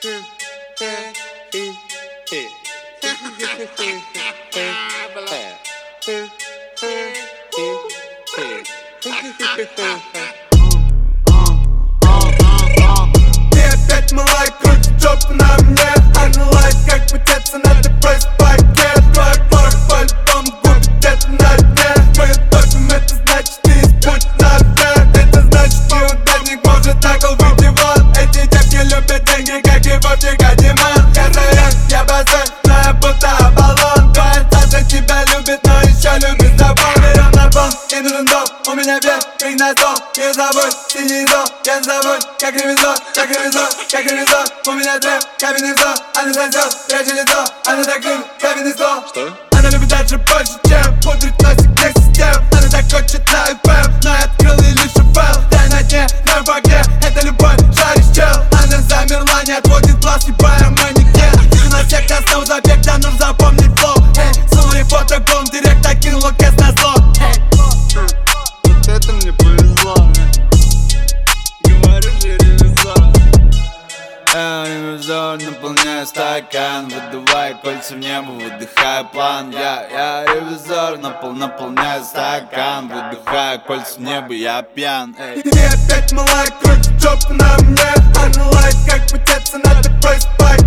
Ты опять малай, крутишь жопу на мне. Она лайк, как путеться, надо брать пакет. Твой порох по-любому будет где-то на дне. Мы топим, это значит ты из путь наверх. Это значит неудачник может на гол выйти вон. Эти девки любят деньги, как и Вовчика Диман. Я район, я базар, но я будто баллон. Твоя тата тебя любит, но еще любит забор. Берем на бон, не нужен дом, у меня вверх, крик на стол. Не забудь, синий зон, я не забудь. Как ревизор, как ревизор, как ревизор. У меня трэп, кабинный взор. Она сосет, прячет лицо. Она так любит, кабинный стол. Что? Она любит даже больше, чем пудрит носик для систем. Она так хочет на FM, но я открыл ей лишь файл. Дай на дне, на в огне, это любовь, жаришь чел. Она замерла, не отводит глаз, ебая манекен. Ты на всех коснулся забег, да нужно запомнить флоу. Сунули фото, гон, директ окинул кэс на зло. Вот это мне повезло. Говорю же, ревизор. Ревизор, наполняю стакан. Выдувай кольца в небо, выдыхаю план. Я ревизор, наполняю стакан. Выдыхаю кольца в небо, я пьян. Ты опять малай, крутишь жопу на мне. Она лайк, как путеться, надо брать пакет.